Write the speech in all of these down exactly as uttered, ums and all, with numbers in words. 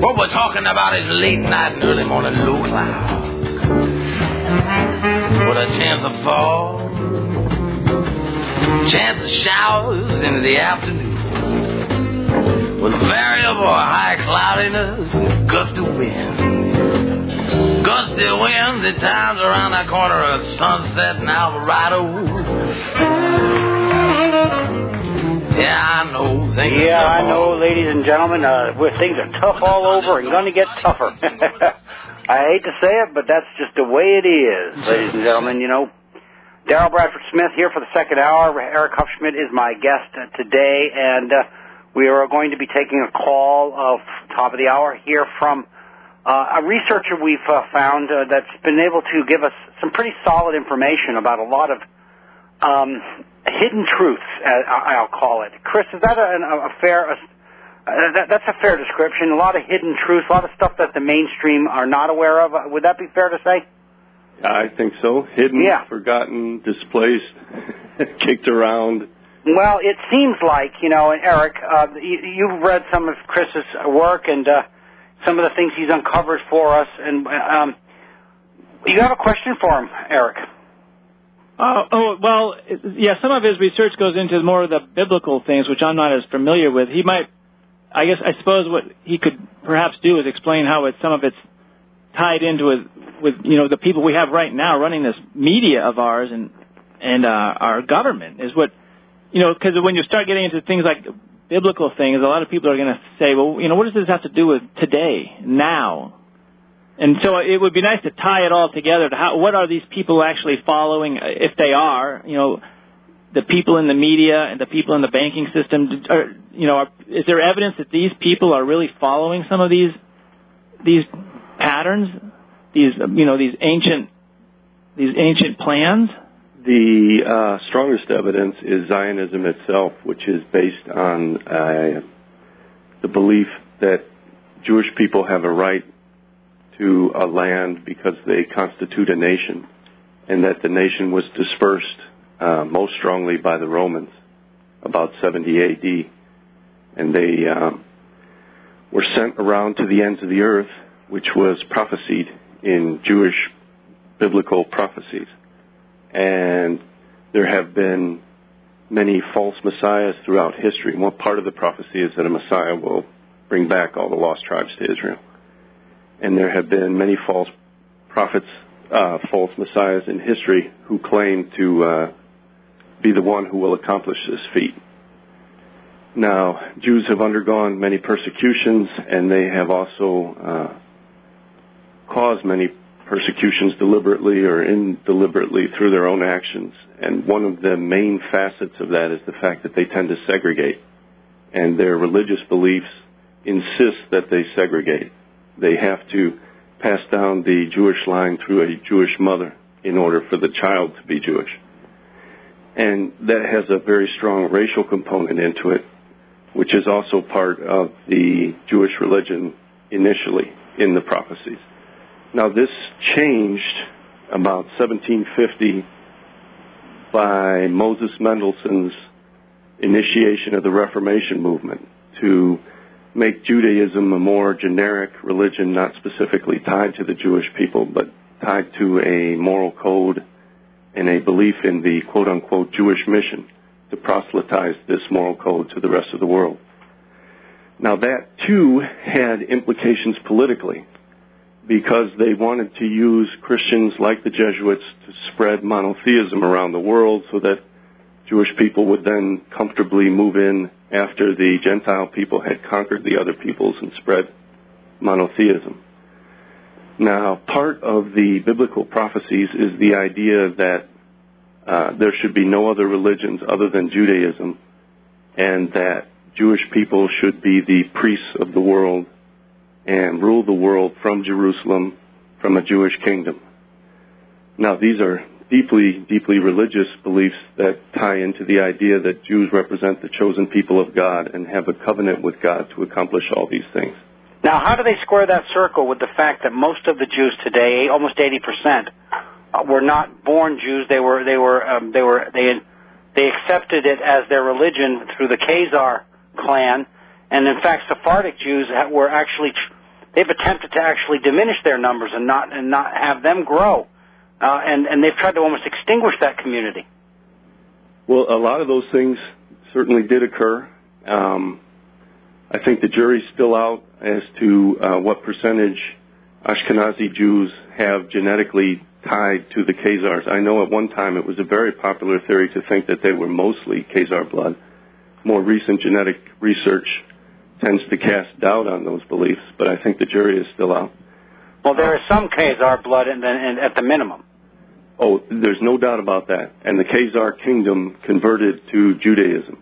What we're talking about is late night and early morning low clouds with a chance of fall, chance of showers in the afternoon, with variable high cloudiness and gusty winds. Gusty winds at times around the corner of Sunset and Alvarado. Yeah, I know. Things yeah, I know, ladies and gentlemen. Uh, where things are tough all over and going to get tougher. I hate to say it, but that's just the way it is, ladies and gentlemen. You know, Daryl Bradford Smith here for the second hour. Eric Hufschmidt is my guest uh, today, and uh, we are going to be taking a call of top of the hour here from uh, a researcher we've uh, found uh, that's been able to give us some pretty solid information about a lot of um, hidden truths, I'll call it. Chris, is that a, a fair? A, that, that's a fair description. A lot of hidden truths, a lot of stuff that the mainstream are not aware of. Would that be fair to say? I think so. Hidden, yeah. Forgotten, displaced, kicked around. Well, it seems like, you know, Eric, uh, you, you've read some of Chris's work and uh, some of the things he's uncovered for us, and um, you have a question for him, Eric. Uh, oh, well, yeah, some of his research goes into more of the biblical things, which I'm not as familiar with. He might, I guess, I suppose what he could perhaps do is explain how it, some of it's tied into with, with, you know, the people we have right now running this media of ours and, and uh, our government is what, you know, because when you start getting into things like biblical things, a lot of people are going to say, well, you know, what does this have to do with today, now? And so it would be nice to tie it all together to how, what are these people actually following, if they are, you know, the people in the media and the people in the banking system, are, you know, are, is there evidence that these people are really following some of these these patterns, these, you know, these ancient these ancient plans? The uh, strongest evidence is Zionism itself, which is based on uh, the belief that Jewish people have a right to a land because they constitute a nation, and that the nation was dispersed uh, most strongly by the Romans about seventy A D, and they um, were sent around to the ends of the earth, which was prophesied in Jewish biblical prophecies. And there have been many false messiahs throughout history. One part of the prophecy is that a messiah will bring back all the lost tribes to Israel. And there have been many false prophets, uh, false messiahs in history who claim to uh, be the one who will accomplish this feat. Now, Jews have undergone many persecutions, and they have also uh, caused many persecutions deliberately or indeliberately through their own actions. And one of the main facets of that is the fact that they tend to segregate. And their religious beliefs insist that they segregate. They have to pass down the Jewish line through a Jewish mother in order for the child to be Jewish. And that has a very strong racial component into it, which is also part of the Jewish religion initially in the prophecies. Now, this changed about seventeen fifty by Moses Mendelssohn's initiation of the Reformation movement to make Judaism a more generic religion, not specifically tied to the Jewish people, but tied to a moral code and a belief in the quote-unquote Jewish mission to proselytize this moral code to the rest of the world. Now, that, too, had implications politically, because they wanted to use Christians like the Jesuits to spread monotheism around the world so that Jewish people would then comfortably move in after the Gentile people had conquered the other peoples and spread monotheism. Now, part of the biblical prophecies is the idea that uh, there should be no other religions other than Judaism, and that Jewish people should be the priests of the world and rule the world from Jerusalem, from a Jewish kingdom. Now, these are deeply, deeply religious beliefs that tie into the idea that Jews represent the chosen people of God and have a covenant with God to accomplish all these things. Now, how do they square that circle with the fact that most of the Jews today, almost eighty percent, uh, were not born Jews? They were, they were, um, they were, they, they accepted it as their religion through the Khazar clan, and in fact, Sephardic Jews were actually they've attempted to actually diminish their numbers and not and not have them grow, uh, and and they've tried to almost extinguish that community. Well, a lot of those things certainly did occur. Um, I think the jury's still out as to uh, what percentage Ashkenazi Jews have genetically tied to the Khazars. I know at one time it was a very popular theory to think that they were mostly Khazar blood. More recent genetic research tends to cast doubt on those beliefs, but I think the jury is still out. Well, there is some Khazar blood in the, in, at the minimum. Oh, there's no doubt about that. And the Khazar kingdom converted to Judaism.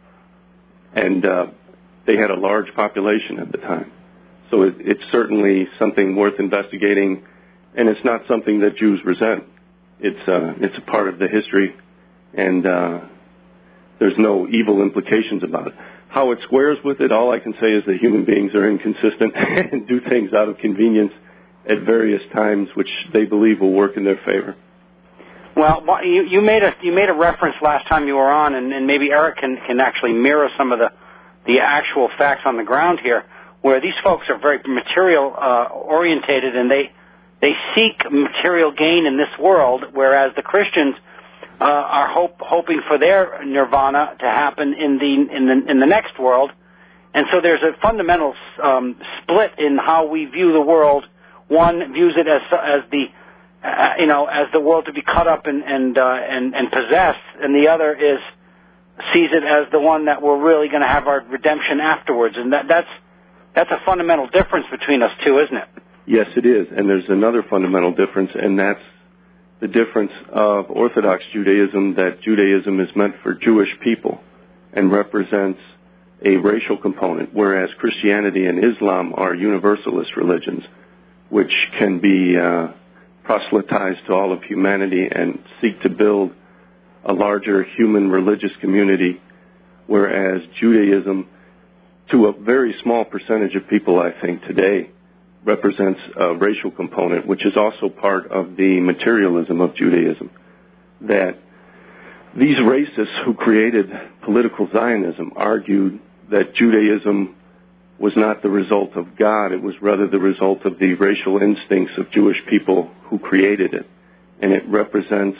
And uh, they had a large population at the time. So it, it's certainly something worth investigating, and it's not something that Jews resent. It's, uh, it's a part of the history, and uh, there's no evil implications about it. How it squares with it, all I can say is that human beings are inconsistent and do things out of convenience at various times, which they believe will work in their favor. Well, you, you made a you made a reference last time you were on, and, and maybe Eric can, can actually mirror some of the the actual facts on the ground here, where these folks are very material uh, orientated, and they they seek material gain in this world, whereas the Christians uh, are hope, hoping for their nirvana to happen in the in the in the next world, and so there's a fundamental um, split in how we view the world. One views it as as the Uh, you know, as the world to be cut up and and, uh, and and possessed, and the other is sees it as the one that we're really going to have our redemption afterwards, and that that's that's a fundamental difference between us two, isn't it? Yes, it is, and there's another fundamental difference, and that's the difference of Orthodox Judaism, that Judaism is meant for Jewish people and represents a racial component, whereas Christianity and Islam are universalist religions, which can be uh, proselytize to all of humanity and seek to build a larger human religious community, whereas Judaism, to a very small percentage of people, I think, today, represents a racial component, which is also part of the materialism of Judaism. That these racists who created political Zionism argued that Judaism was not the result of God, it was rather the result of the racial instincts of Jewish people who created it, and it represents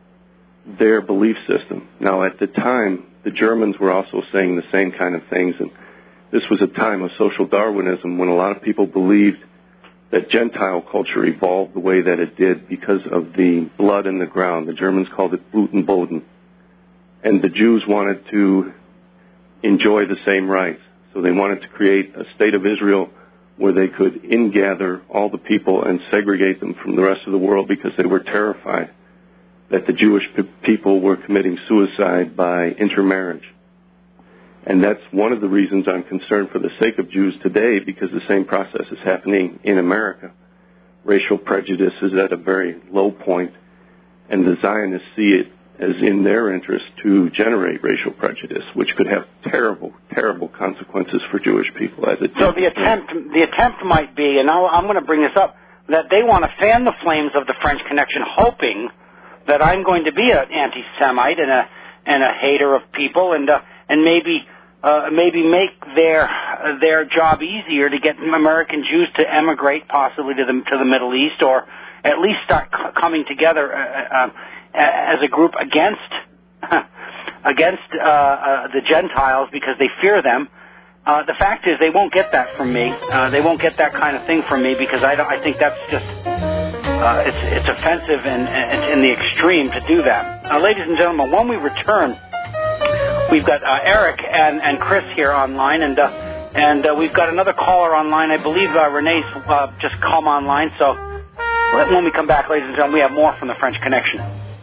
their belief system. Now, at the time, the Germans were also saying the same kind of things, and this was a time of social Darwinism when a lot of people believed that Gentile culture evolved the way that it did because of the blood in the ground. The Germans called it Blut und Boden, and the Jews wanted to enjoy the same rights. So they wanted to create a state of Israel where they could ingather all the people and segregate them from the rest of the world because they were terrified that the Jewish pe- people were committing suicide by intermarriage. And that's one of the reasons I'm concerned for the sake of Jews today, because the same process is happening in America. Racial prejudice is at a very low point, and the Zionists see it as in their interest to generate racial prejudice, which could have terrible, terrible consequences for Jewish people. As it so the attempt, the attempt might be, and I'll, I'm going to bring this up, that they want to fan the flames of the French Connection, hoping that I'm going to be an anti-Semite and a and a hater of people, and uh, and maybe uh, maybe make their uh, their job easier to get American Jews to emigrate, possibly to the to the Middle East, or at least start c- coming together Uh, uh, as a group against against uh, uh, the Gentiles because they fear them. Uh, the fact is, they won't get that from me. Uh, they won't get that kind of thing from me because I, don't, I think that's just uh, it's it's offensive and it's in the extreme to do that. Uh, ladies and gentlemen, when we return, we've got uh, Eric and, and Chris here online, and uh, and uh, we've got another caller online. I believe uh, Renee's uh, just come online. So when we come back, ladies and gentlemen, we have more from the French Connection.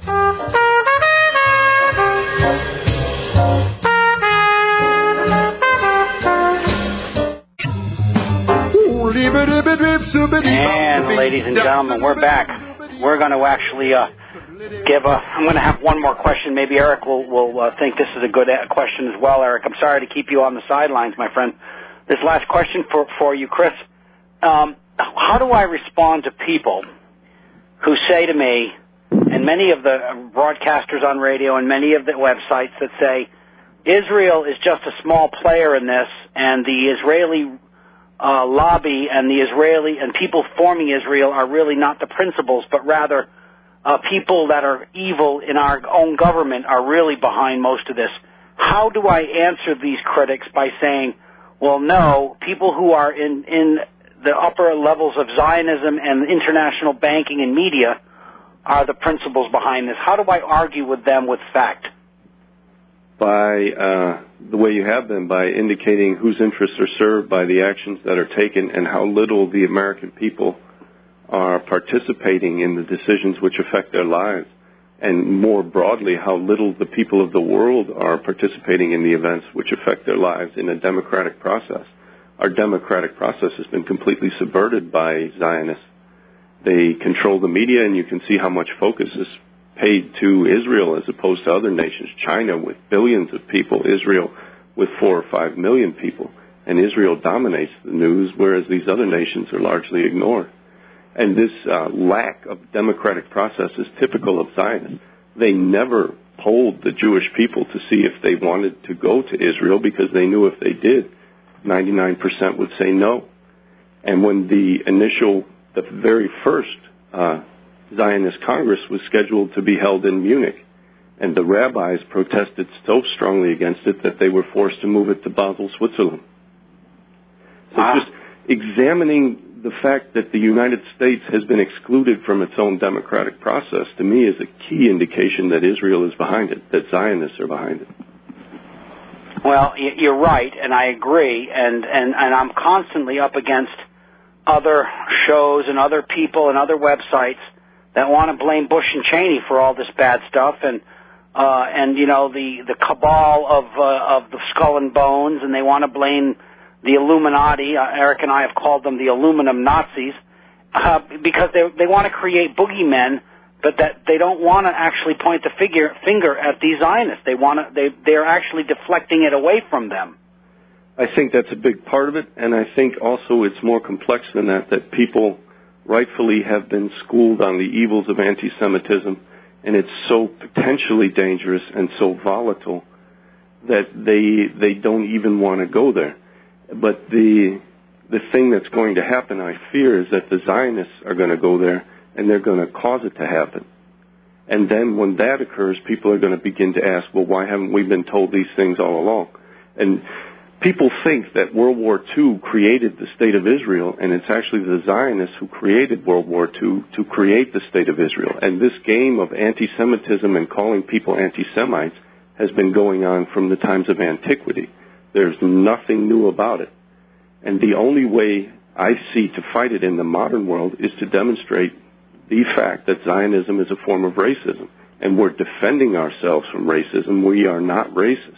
And ladies and gentlemen, we're back. We're going to actually uh, give a. I'm going to have one more question. Maybe Eric will will uh, think this is a good question as well. Eric, I'm sorry to keep you on the sidelines, my friend. This last question for for you, Chris. Um, how do I respond to people who say to me, and many of the broadcasters on radio and many of the websites that say Israel is just a small player in this, and the Israeli uh, lobby and the Israeli and people forming Israel are really not the principals, but rather uh, people that are evil in our own government are really behind most of this. How do I answer these critics by saying, well, no, people who are in, in the upper levels of Zionism and international banking and media are the principals behind this? How do I argue with them with fact? By uh, the way you have been, by indicating whose interests are served by the actions that are taken and how little the American people are participating in the decisions which affect their lives, and more broadly, how little the people of the world are participating in the events which affect their lives in a democratic process. Our democratic process has been completely subverted by Zionists. They control the media, and you can see how much focus is paid to Israel as opposed to other nations. China with billions of people, Israel with four or five million people. And Israel dominates the news, whereas these other nations are largely ignored. And this uh, lack of democratic process is typical of Zionists. They never polled the Jewish people to see if they wanted to go to Israel, because they knew if they did, ninety-nine percent would say no. And when the initial, the very first uh, Zionist Congress was scheduled to be held in Munich, and the rabbis protested so strongly against it that they were forced to move it to Basel, Switzerland. So ah. just examining the fact that the United States has been excluded from its own democratic process, to me, is a key indication that Israel is behind it, that Zionists are behind it. Well, you're right, and I agree, and, and, and I'm constantly up against other shows and other people and other websites that want to blame Bush and Cheney for all this bad stuff, and uh, and you know the the cabal of uh, of the skull and bones, and they want to blame the Illuminati. Uh, Eric and I have called them the aluminum Nazis, uh, because they they want to create boogeymen, but that they don't want to actually point the figure, finger at these Zionists. They want to they they're actually deflecting it away from them. I think that's a big part of it, and I think also it's more complex than that. That people rightfully have been schooled on the evils of anti-Semitism, and it's so potentially dangerous and so volatile that they they don't even want to go there. But the the thing that's going to happen, I fear, is that the Zionists are going to go there, and they're going to cause it to happen. And then when that occurs, people are going to begin to ask, well, why haven't we been told these things all along? And people think that World War Two created the State of Israel, and it's actually the Zionists who created World War Two to create the State of Israel. And this game of anti-Semitism and calling people anti-Semites has been going on from the times of antiquity. There's nothing new about it. And the only way I see to fight it in the modern world is to demonstrate the fact that Zionism is a form of racism. And we're defending ourselves from racism. We are not racist.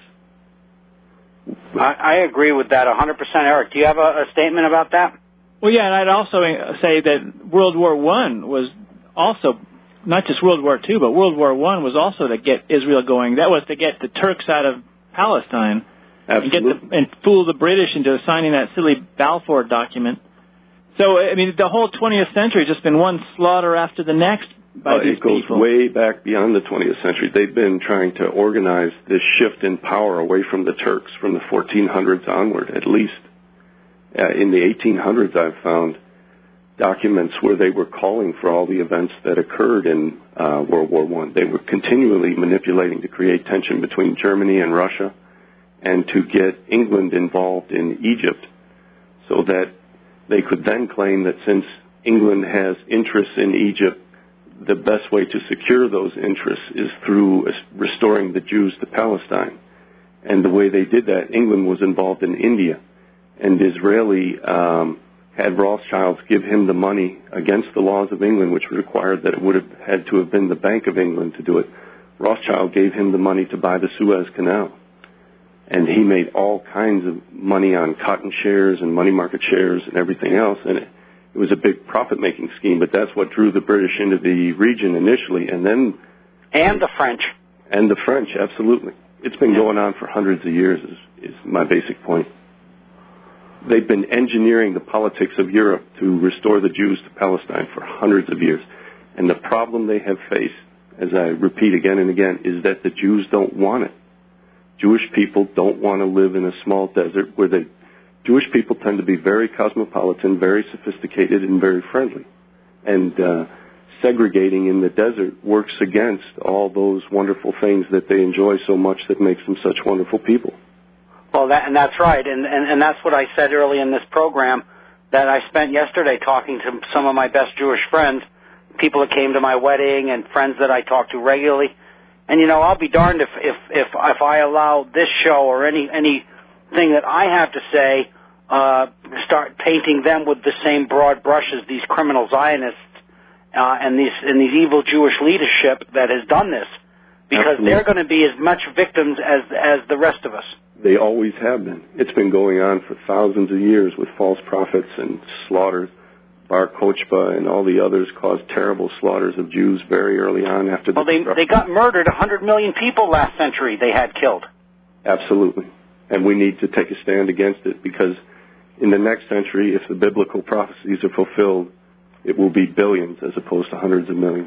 I, I agree with that one hundred percent. Eric, do you have a, a statement about that? Well, yeah, and I'd also say that World War One was also, not just World War Two, but World War One was also to get Israel going. That was to get the Turks out of Palestine. Absolutely. And, get the, and fool the British into signing that silly Balfour document. So, I mean, the whole twentieth century has just been one slaughter after the next by uh, these it goes people. way back beyond the twentieth century. They've been trying to organize this shift in power away from the Turks from the fourteen hundreds onward, at least. Uh, in the eighteen hundreds, I've found documents where they were calling for all the events that occurred in uh, World War One. They were continually manipulating to create tension between Germany and Russia, and to get England involved in Egypt, so that they could then claim that since England has interests in Egypt, the best way to secure those interests is through restoring the Jews to Palestine. And the way they did that, England was involved in India, and Disraeli um, had Rothschilds give him the money against the laws of England, which required that it would have had to have been the Bank of England to do it. Rothschild gave him the money to buy the Suez Canal. And he made all kinds of money on cotton shares and money market shares and everything else. And it, it was a big profit-making scheme, but that's what drew the British into the region initially. And then... And the French. And the French, absolutely. It's been going on for hundreds of years, is, is my basic point. They've been engineering the politics of Europe to restore the Jews to Palestine for hundreds of years. And the problem they have faced, as I repeat again and again, is that the Jews don't want it. Jewish people don't want to live in a small desert where they Jewish people tend to be very cosmopolitan, very sophisticated, and very friendly. And uh, segregating in the desert works against all those wonderful things that they enjoy so much that makes them such wonderful people. Well, that, and that's right, and, and, and that's what I said early in this program, that I spent yesterday talking to some of my best Jewish friends, people that came to my wedding and friends that I talk to regularly. And, you know, I'll be darned if, if, if, if I allow this show or any anything that I have to say uh, start painting them with the same broad brush as these criminal Zionists uh, and these and these evil Jewish leadership that has done this, because Absolutely. They're going to be as much victims as as the rest of us. They always have been. It's been going on for thousands of years with false prophets and slaughters. Bar Kochba and all the others caused terrible slaughters of Jews very early on after the Well, they, they got murdered. one hundred million people last century they had killed. Absolutely. And we need to take a stand against it, because in the next century, if the biblical prophecies are fulfilled, it will be billions as opposed to hundreds of millions.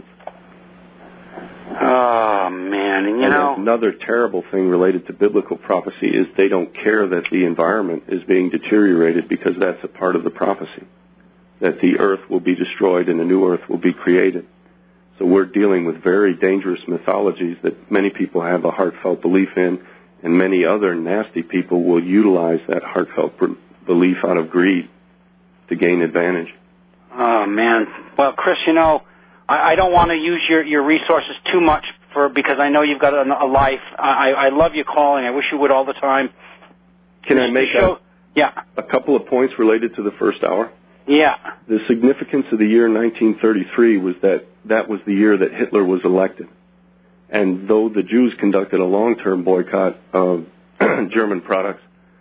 Oh, man. And, you and know, another terrible thing related to biblical prophecy is they don't care that the environment is being deteriorated, because that's a part of the prophecy, that the earth will be destroyed and a new earth will be created. So we're dealing with very dangerous mythologies that many people have a heartfelt belief in, and many other nasty people will utilize that heartfelt belief out of greed to gain advantage. Oh, man. Well, Chris, you know, I, I don't want to use your, your resources too much for because I know you've got a, a life. I, I love you calling. I wish you would all the time. Can I make a, yeah. a couple of points related to the first hour? Yeah. The significance of the year nineteen thirty-three was that that was the year that Hitler was elected. And though the Jews conducted a long-term boycott of German products,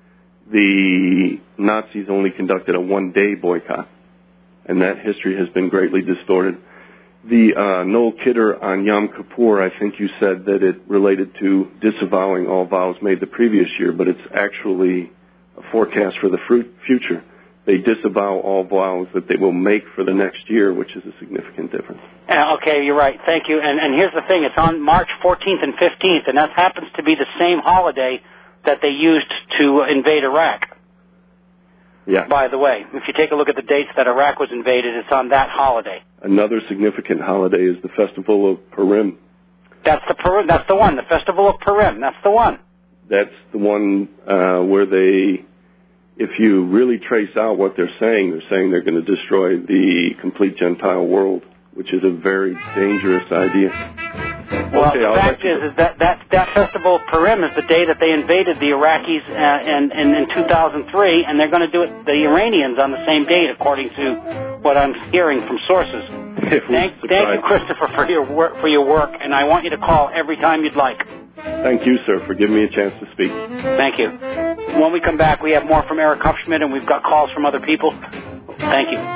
the Nazis only conducted a one-day boycott. And that history has been greatly distorted. The uh, Noel Kidder on Yom Kippur, I think you said that it related to disavowing all vows made the previous year, but it's actually a forecast for the future. They disavow all vows that they will make for the next year, which is a significant difference. Uh, okay, you're right. Thank you. And, and here's the thing. It's on March fourteenth and fifteenth, and that happens to be the same holiday that they used to invade Iraq. Yeah. By the way, if you take a look at the dates that Iraq was invaded, it's on that holiday. Another significant holiday is the Festival of Purim. That's the Purim. That's the one. The Festival of Purim. That's the one. That's the one uh, where they, if you really trace out what they're saying, they're saying they're going to destroy the complete Gentile world, which is a very dangerous idea. Well, okay, the I'll fact is, is that, that that Festival of Purim is the day that they invaded the Iraqis uh, in, in, in two thousand three, and they're going to do it, the Iranians, on the same date, according to what I'm hearing from sources. Thank, thank you, Christopher, for your work, for your work, and I want you to call every time you'd like. Thank you, sir, for giving me a chance to speak. Thank you. When we come back, we have more from Eric Hupschmidt, and we've got calls from other people. Thank you.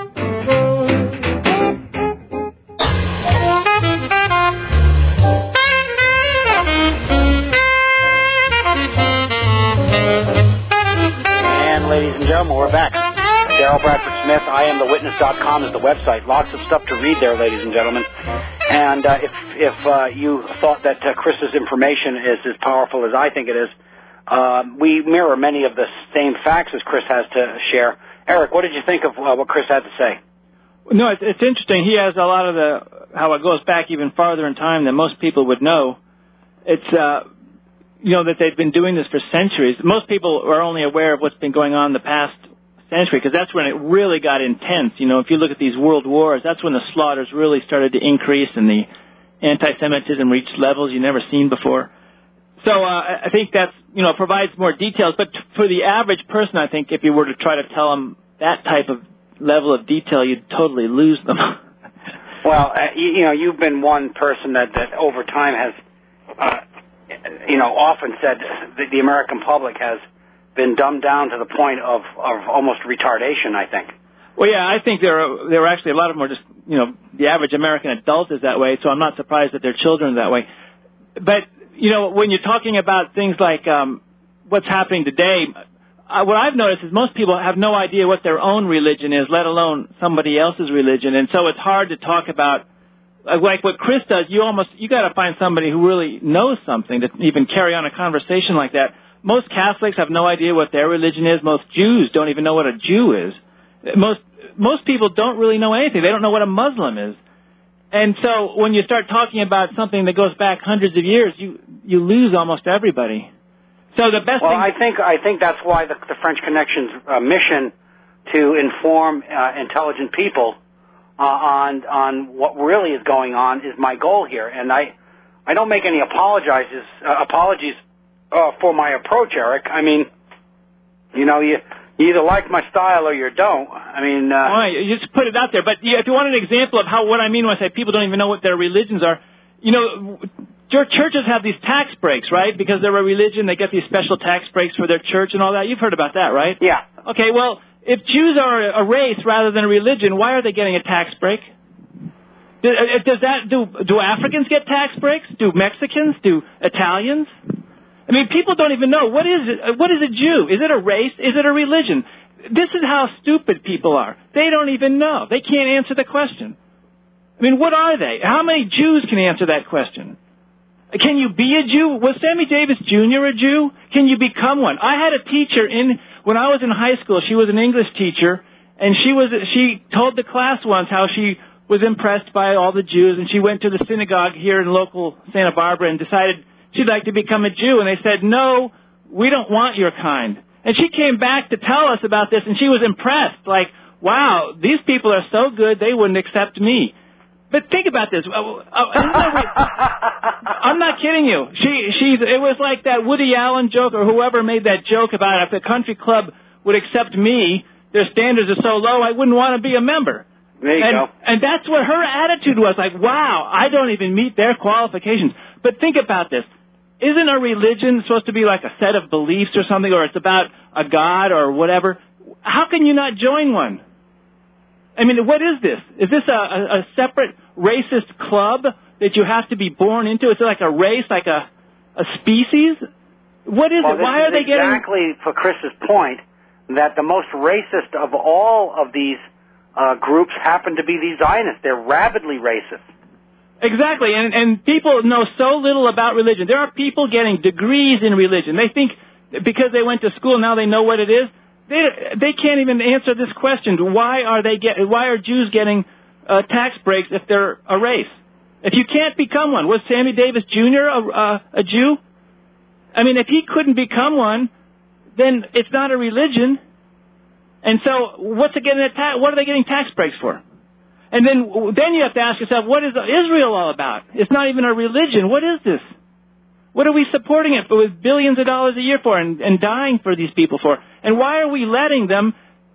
And ladies and gentlemen, we're back. Daryl Bradford Smith, I am the witness dot com is the website. Lots of stuff to read there, ladies and gentlemen. And uh, if if uh, you thought that uh, Chris's information is as powerful as I think it is, uh, we mirror many of the same facts as Chris has to share. Eric, what did you think of uh, what Chris had to say? No, it's, it's interesting. He has a lot of the, how it goes back even farther in time than most people would know. It's, uh, you know, that they've been doing this for centuries. Most people are only aware of what's been going on in the past century, because that's when it really got intense. You know, if you look at these world wars, that's when the slaughters really started to increase and the anti-Semitism reached levels you've never seen before. So uh, I think that's, you know, provides more details. But for the average person, I think if you were to try to tell them that type of level of detail, you'd totally lose them. Well, uh, you, you know, you've been one person that, that over time has, uh, you know, often said that the American public has been dumbed down to the point of, of almost retardation, I think. Well, yeah, I think there are, there are actually a lot of them are just, you know, the average American adult is that way, so I'm not surprised that their children are that way. But, you know, when you're talking about things like um, what's happening today, uh, what I've noticed is most people have no idea what their own religion is, let alone somebody else's religion, and so it's hard to talk about, uh, like what Chris does, you almost, you got to find somebody who really knows something to even carry on a conversation like that. most Catholics have no idea what their religion is. Most Jews don't even know what a Jew is. Most most people don't really know anything. They don't know what a Muslim is. And so when you start talking about something that goes back hundreds of years, you you lose almost everybody. So the best well, thing... I think I think that's why the, the French Connection's uh, mission to inform uh, intelligent people uh, on on what really is going on is my goal here. And I I don't make any apologizes uh, apologies uh, for my approach, Eric. I mean, you know, you. You either like my style or you don't. I mean... Uh, All right, you just put it out there. But if you want an example of how what I mean when I say people don't even know what their religions are, you know, churches have these tax breaks, right? Because they're a religion, they get these special tax breaks for their church and all that. You've heard about that, right? Yeah. Okay, well, if Jews are a race rather than a religion, why are they getting a tax break? Does that do do Africans get tax breaks? Do Mexicans? Do Italians? I mean, people don't even know. What is it? What is a Jew? Is it a race? Is it a religion? This is how stupid people are. They don't even know. They can't answer the question. I mean, what are they? How many Jews can answer that question? Can you be a Jew? Was Sammy Davis Junior a Jew? Can you become one? I had a teacher in, when I was in high school, she was an English teacher, and she was, she told the class once how she was impressed by all the Jews, and she went to the synagogue here in local Santa Barbara and decided she'd like to become a Jew, and they said, no, we don't want your kind. And she came back to tell us about this, and she was impressed, like, wow, these people are so good, they wouldn't accept me. But think about this. I'm not kidding you. She, she's, it was like that Woody Allen joke, or whoever made that joke about if the country club would accept me, their standards are so low, I wouldn't want to be a member. There you and, go. And that's what her attitude was, like, wow, I don't even meet their qualifications. But think about this. Isn't a religion supposed to be like a set of beliefs or something, or it's about a god or whatever? How can you not join one? I mean, what is this? Is this a, a, a separate racist club that you have to be born into? Is it like a race, like a, a species? What is well, it? Why are they exactly getting... Exactly for Chris's point, that the most racist of all of these uh, groups happen to be these Zionists. They're rabidly racist. Exactly, and, and people know so little about religion. There are people getting degrees in religion. They think because they went to school, now they know what it is. They they can't even answer this question. Why are they get? Why are Jews getting uh, tax breaks if they're a race? If you can't become one, was Sammy Davis Junior a, uh, a Jew? I mean, if he couldn't become one, then it's not a religion. And so, what's it getting? Ta- what are they getting tax breaks for? And then, then you have to ask yourself, what is Israel all about? It's not even a religion. What is this? What are we supporting it for with billions of dollars a year for and, and dying for these people for? And why are we letting them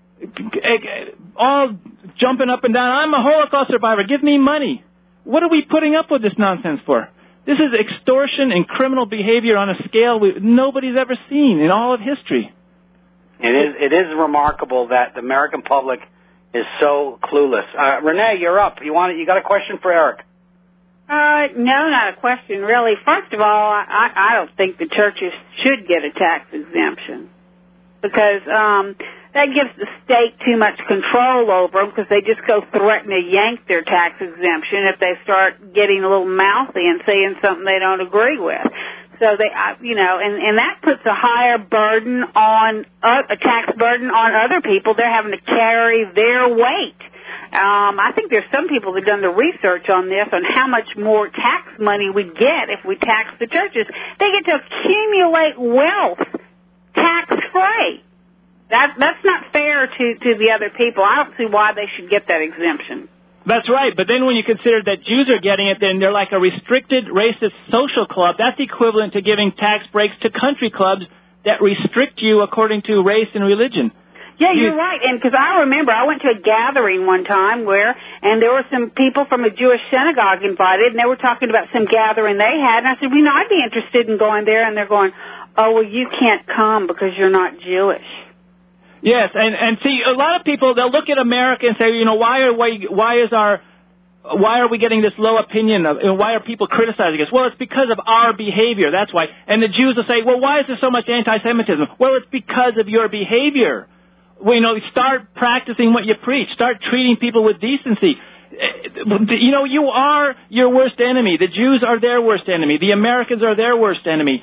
all jumping up and down? I'm a Holocaust survivor. Give me money. What are we putting up with this nonsense for? This is extortion and criminal behavior on a scale we, nobody's ever seen in all of history. It is, it is remarkable that the American public is so clueless. Uh, Renee, you're up. You want? You got a question for Eric? Uh, no, not a question, really. First of all, I, I don't think the churches should get a tax exemption because um, that gives the state too much control over them because they just go threaten to yank their tax exemption if they start getting a little mouthy and saying something they don't agree with. So they, uh, you know, and, and that puts a higher burden on, uh, a tax burden on other people. They're having to carry their weight. Um, I think there's some people that have done the research on this, on how much more tax money we get if we tax the churches. They get to accumulate wealth tax-free. That, that's not fair to, to the other people. I don't see why they should get that exemption. That's right, but then when you consider that Jews are getting it, then they're like a restricted racist social club. That's equivalent to giving tax breaks to country clubs that restrict you according to race and religion. Yeah, you're right, and because I remember I went to a gathering one time where, and there were some people from a Jewish synagogue invited, and they were talking about some gathering they had, and I said, well, you know, I'd be interested in going there, and they're going, oh, well, you can't come because you're not Jewish. Yes, and, and see, a lot of people, they'll look at America and say, you know, why are why, why is our why are we getting this low opinion of, and why are people criticizing us? Well, it's because of our behavior, that's why. And the Jews will say, well, why is there so much anti-Semitism? Well, it's because of your behavior. Well, you know, start practicing what you preach. Start treating people with decency. You know, you are your worst enemy. The Jews are their worst enemy. The Americans are their worst enemy.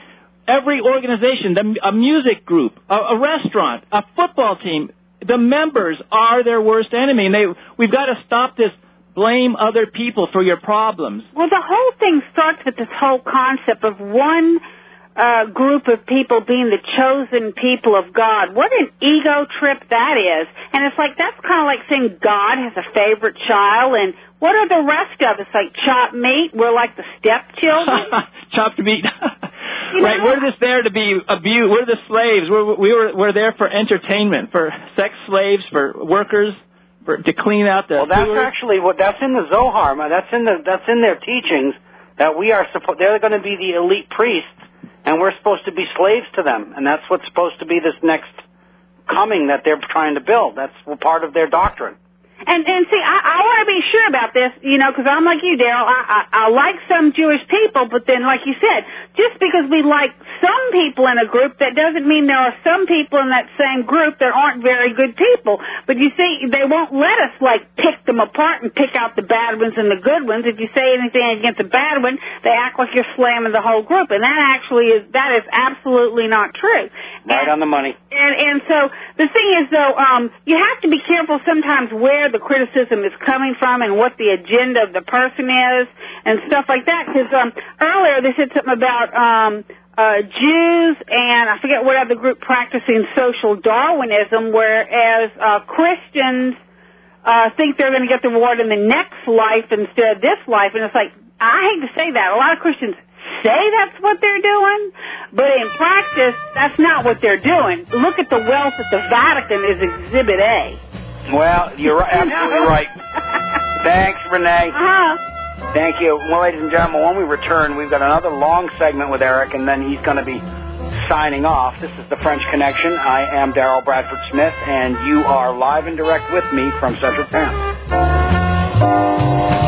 every organization, the, a music group, a, a restaurant, a football team, the members are their worst enemy. And they, we've got to stop this blame other people for your problems. Well, the whole thing starts with this whole concept of one uh, group of people being the chosen people of God. What an ego trip that is. And it's like, that's kind of like saying God has a favorite child, and what are the rest of us, like chopped meat? We're like the stepchildren? Chopped meat. You right, know? we're just there to be abused. We're the slaves. We're, we were, we're there for entertainment, for sex slaves, for workers, for, to clean out the Well, that's sewers. actually what, that's in the Zohar, man. That's in the, that's in their teachings, that we are supposed, they're going to be the elite priests, and we're supposed to be slaves to them. And that's what's supposed to be this next coming that they're trying to build. That's part of their doctrine. And, and see, I, I want to be sure about this, you know, because I'm like you, Daryl. I, I, I like some Jewish people, but then, like you said, just because we like some people in a group, that doesn't mean there are some people in that same group that aren't very good people. But you see, they won't let us, like, pick them apart and pick out the bad ones and the good ones. If you say anything against the bad one, they act like you're slamming the whole group. And that actually is, that is absolutely not true. Right and, on the money. And, and so the thing is, though, um, you have to be careful sometimes where the criticism is coming from and what the agenda of the person is and stuff like that. Because um, earlier they said something about um, uh, Jews and I forget what other group practicing social Darwinism, whereas uh, Christians uh, think they're going to get the reward in the next life instead of this life. And it's like, I hate to say that. A lot of Christians say that's what they're doing, but in practice, that's not what they're doing. Look at the wealth at the Vatican is Exhibit A. Well, you're absolutely right. Thanks, Renee. Uh-huh. Thank you. Well, ladies and gentlemen, when we return, we've got another long segment with Eric, and then he's going to be signing off. This is the French Connection. I am Daryl Bradford Smith, and you are live and direct with me from Central Penn.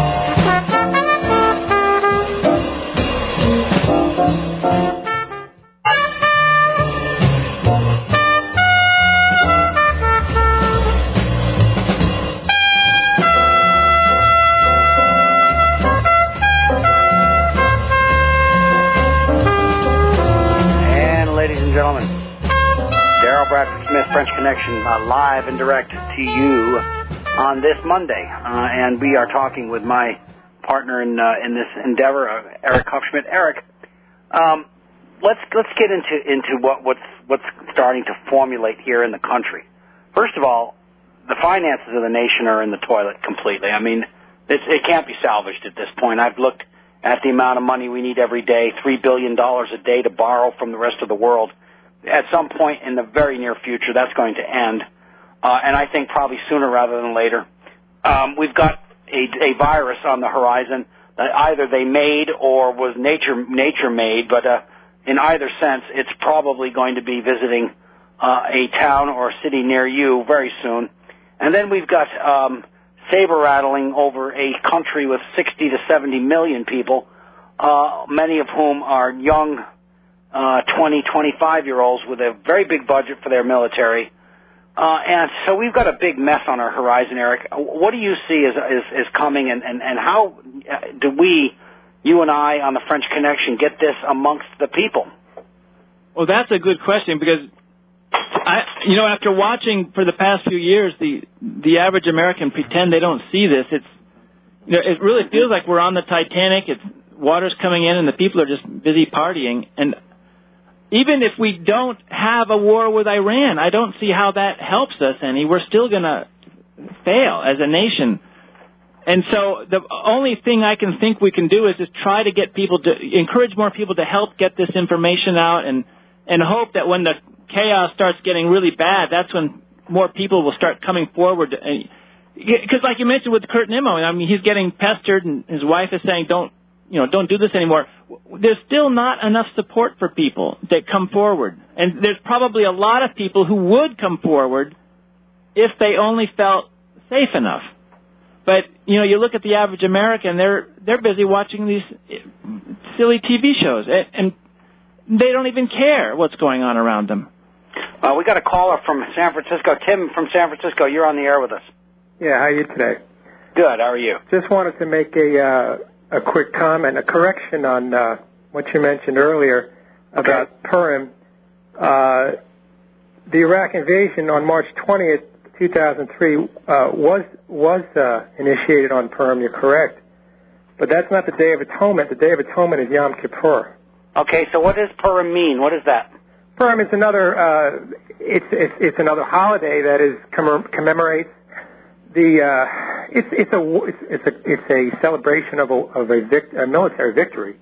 Gentlemen, Daryl Bradford Smith, French Connection, uh, live and direct to you on this Monday, uh, and we are talking with my partner in uh, in this endeavor, uh, Eric Hufschmidt. Eric, um, let's let's get into into what what's what's starting to formulate here in the country. First of all, the finances of the nation are in the toilet completely. I mean, it's, it can't be salvaged at this point. I've looked at the amount of money we need every day, three billion dollars a day to borrow from the rest of the world. At some point in the very near future, that's going to end, uh, and I think probably sooner rather than later. Um, we've got a, a virus on the horizon that either they made or was nature nature made, but uh, in either sense, it's probably going to be visiting uh, a town or a city near you very soon. And then we've got um, saber-rattling over a country with sixty to seventy million people, uh, many of whom are young Uh, twenty, twenty-five-year-olds with a very big budget for their military. Uh, and so we've got a big mess on our horizon, Eric. What do you see as, as, as coming, and, and, and how do we, you and I on the French Connection, get this amongst the people? Well, that's a good question because, I, you know, after watching for the past few years the the average American pretend they don't see this, it's, you know, it really feels like we're on the Titanic. It's water's coming in and the people are just busy partying. And even if we don't have a war with Iran, I don't see how that helps us any. We're still going to fail as a nation. And so the only thing I can think we can do is just try to get people to, encourage more people to help get this information out and, and hope that when the chaos starts getting really bad, that's when more people will start coming forward. Because like you mentioned with Kurt Nimmo, I mean, he's getting pestered and his wife is saying, don't, you know, don't do this anymore. There's still not enough support for people that come forward. And there's probably a lot of people who would come forward if they only felt safe enough. But, you know, you look at the average American, they're they're busy watching these silly T V shows, and they don't even care what's going on around them. Uh, we got a caller from San Francisco. Tim from San Francisco, you're on the air with us. Yeah, how are you today? Good, how are you? Just wanted to make a... Uh a quick comment, a correction on uh, what you mentioned earlier. about okay. Purim. Uh, the Iraq invasion on March twentieth, two thousand three, uh, was was uh, initiated on Purim. You're correct, but that's not the Day of Atonement. The Day of Atonement is Yom Kippur. Okay, so what does Purim mean? What is that? Purim is another. Uh, it's, it's it's another holiday that is commem- commemorates the. Uh, it's it's a it's, it's a it's a celebration of a of a, vict- a military victory.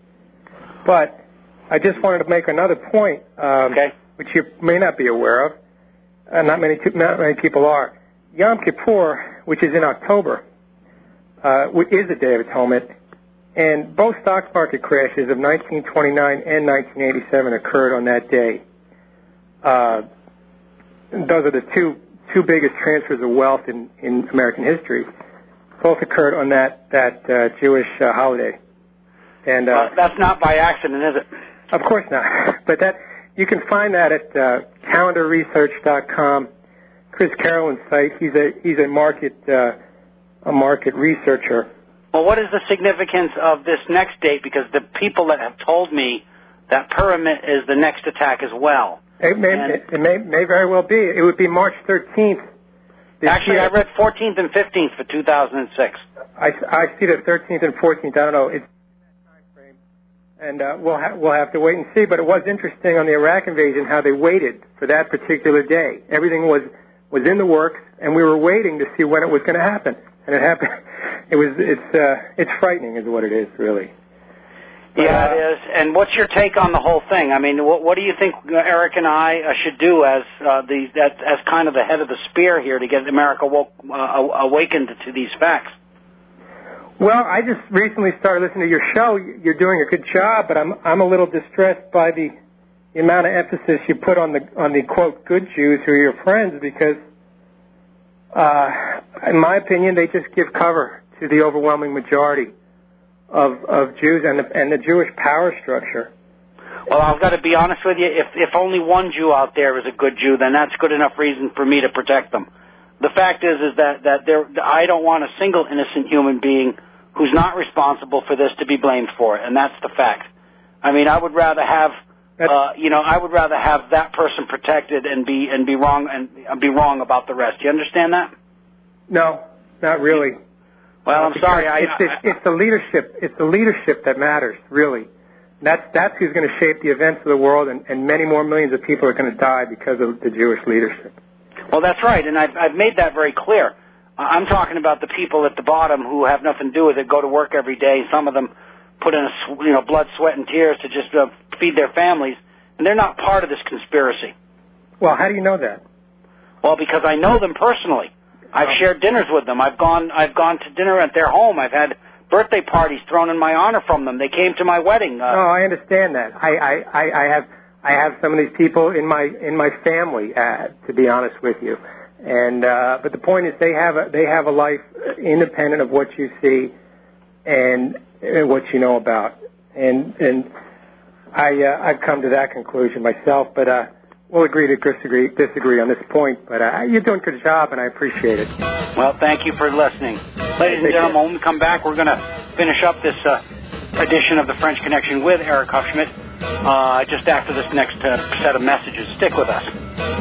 But I just wanted to make another point, um, okay. which you may not be aware of. Uh, not many not many people are. Yom Kippur, which is in October, uh, is a Day of Atonement. And both stock market crashes of nineteen twenty-nine and nineteen eighty-seven occurred on that day. Uh, those are the two two biggest transfers of wealth in, in American history. Both occurred on that that uh, Jewish uh, holiday. And uh, well, that's not by accident, is it? Of course not. But that you can find that at uh, calendar research dot com. Chris Carlin's site. He's a he's a market uh, a market researcher. Well, what is the significance of this next date? Because the people that have told me that Purim is the next attack as well. It may, it, it may, may very well be. It would be March thirteenth. Actually, year. I read fourteenth and fifteenth for two thousand six. I, I see the thirteenth and fourteenth. I don't know. It's that time frame, and uh, we'll ha- we'll have to wait and see. But it was interesting on the Iraq invasion how they waited for that particular day. Everything was was in the works, and we were waiting to see when it was going to happen. And it happened. It was. It's. Uh, it's frightening, is what it is, really. But, yeah, uh, it is. And what's your take on the whole thing? I mean, what, what do you think Eric and I uh, should do as uh, the as, as kind of the head of the spear here to get America woke, uh, awakened to these facts? Well, I just recently started listening to your show. You're doing a good job, but I'm I'm a little distressed by the, the amount of emphasis you put on the on the quote good Jews who are your friends, because uh, in my opinion they just give cover to the overwhelming majority of of Jews and the, and the Jewish power structure. Well, I've got to be honest with you. If if only one Jew out there is a good Jew, then that's good enough reason for me to protect them. The fact is, is that that there, I don't want a single innocent human being who's not responsible for this to be blamed for it, and that's the fact. I mean, I would rather have, uh, you know, I would rather have that person protected and be and be wrong and be wrong about the rest. Do you understand that? No, not really. Well, I'm sorry. I, it's, it's, it's the leadership. It's the leadership that matters, really. That's that's who's going to shape the events of the world, and, and many more millions of people are going to die because of the Jewish leadership. Well, that's right, and I've, I've made that very clear. I'm talking about the people at the bottom who have nothing to do with it, go to work every day. Some of them put in, a, you know, blood, sweat, and tears to just uh, feed their families, and they're not part of this conspiracy. Well, how do you know that? Well, because I know them personally. I've shared dinners with them. I've gone I've gone to dinner at their home. I've had birthday parties thrown in my honor from them. They came to my wedding. Uh, no, I understand that. I, I, I, I have I have some of these people in my in my family, uh, to be honest with you. And uh, but the point is, they have a they have a life independent of what you see and, and what you know about. And and I uh, I've come to that conclusion myself. But uh, we'll agree to disagree disagree on this point. But uh, you're doing a good job, and I appreciate it. Well, thank you for listening, ladies and gentlemen. When we come back, we're going to finish up this uh, edition of the French Connection with Eric Hufschmidt uh, just after this next uh, set of messages. Stick with us.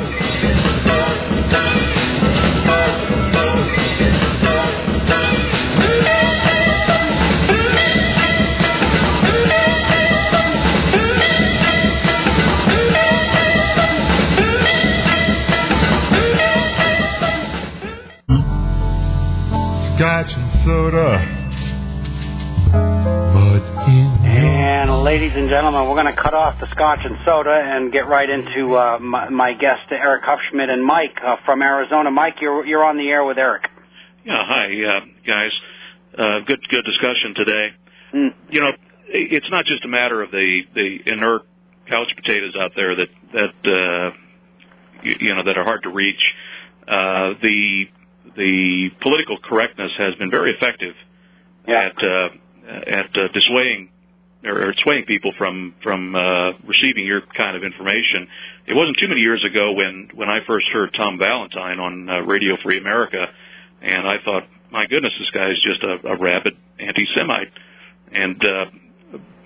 Scotch and soda. But in and ladies and gentlemen, we're going to cut off the scotch and soda and get right into uh, my, my guest, Eric Hufschmidt, and Mike uh, from Arizona. Mike, you're you're on the air with Eric. Yeah, hi, uh, guys. Uh, good good discussion today. Mm. You know, it's not just a matter of the, the inert couch potatoes out there that that uh, you, you know that are hard to reach. Uh, the the political correctness has been very effective yeah. at uh, at uh, dissuading or swaying people from from uh, receiving your kind of information. It wasn't too many years ago when when I first heard Tom Valentine on uh, Radio Free America, and I thought, my goodness, this guy is just a, a rabid anti-Semite. And uh,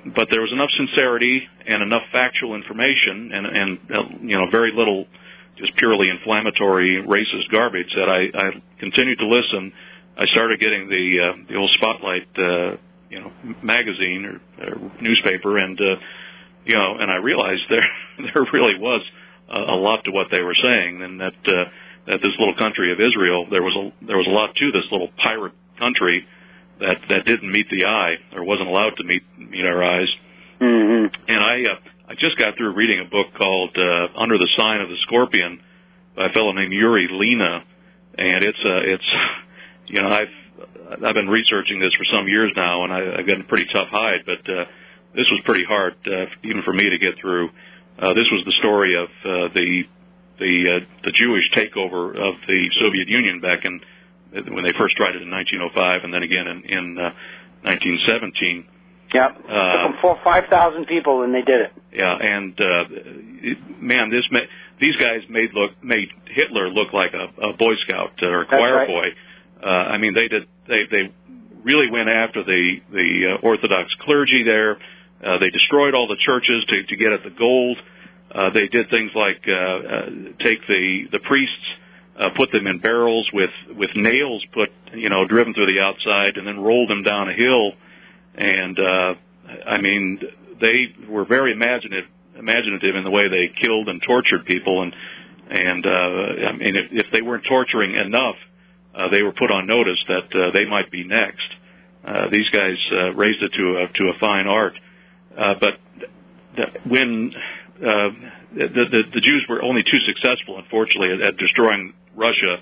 but there was enough sincerity and enough factual information, and and uh, you know, very little just purely inflammatory racist garbage that I, I continued to listen. I started getting the uh, the old Spotlight, uh, you know, magazine or, or newspaper, and uh, you know, and I realized there there really was a, a lot to what they were saying, and that uh, that this little country of Israel, there was a there was a lot to this little pirate country that that didn't meet the eye, or wasn't allowed to meet meet our eyes. Mm-hmm. And I uh, I just got through reading a book called uh, Under the Sign of the Scorpion by a fellow named Yuri Lina, and it's uh, it's you know I've I've been researching this for some years now, and I, I've gotten a pretty tough hide, but uh, this was pretty hard uh, even for me to get through. Uh, this was the story of uh, the the uh, the Jewish takeover of the Soviet Union back in when they first tried it in nineteen oh five, and then again in, in uh, nineteen seventeen. Yeah, uh, took them four, five thousand people, and they did it. Yeah, and uh, it, man, this ma- these guys made look made Hitler look like a, a Boy Scout or a choir right. boy. Uh, I mean, they did they they really went after the the uh, Orthodox clergy there. Uh, they destroyed all the churches to to get at the gold. Uh, they did things like uh, uh, take the the priests. Uh, put them in barrels with, with nails put, you know, driven through the outside, and then rolled them down a hill. And, uh, I mean, they were very imaginative, imaginative in the way they killed and tortured people. And, and, uh, I mean, if, if they weren't torturing enough, uh, they were put on notice that, uh, they might be next. Uh, these guys, uh, raised it to a, to a fine art. Uh, but th- when, uh, the, the, the Jews were only too successful, unfortunately, at, at destroying Russia,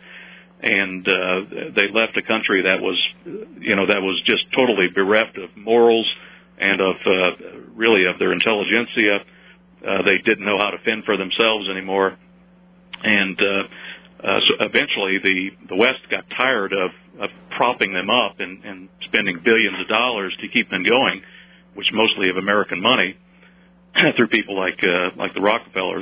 and uh, they left a country that was, you know, that was just totally bereft of morals and of uh, really of their intelligentsia. Uh, they didn't know how to fend for themselves anymore, and uh, uh, so eventually the the West got tired of, of propping them up and, and spending billions of dollars to keep them going, which mostly of American money through people like uh, like the Rockefellers,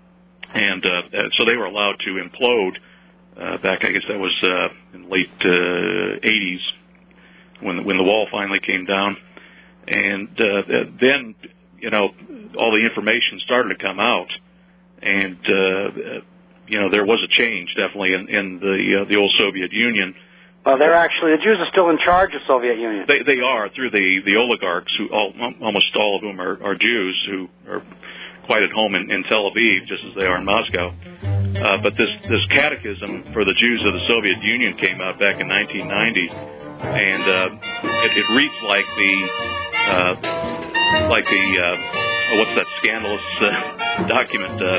and uh, so they were allowed to implode. Uh, back, I guess that was uh, in late uh, eighties when the, when the wall finally came down, and uh, then you know all the information started to come out, and uh, you know there was a change definitely in, in the uh, the old Soviet Union. Well, they're actually the Jews are still in charge of the Soviet Union. They they are through the the oligarchs who all, almost all of whom are, are Jews who are quite at home in, in Tel Aviv just as they are in Moscow. Uh, but this, this catechism for the Jews of the Soviet Union came out back in nineteen ninety, and uh, it, it reads like the uh, like the uh, oh, what's that scandalous uh, document uh,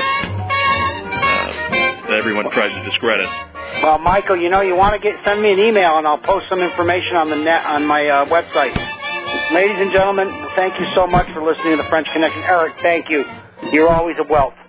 uh, that everyone tries to discredit. Well, Michael, you know, you want to get send me an email, and I'll post some information on the net on my uh, website. Ladies and gentlemen, thank you so much for listening to the French Connection. Eric, thank you. You're always a wealth.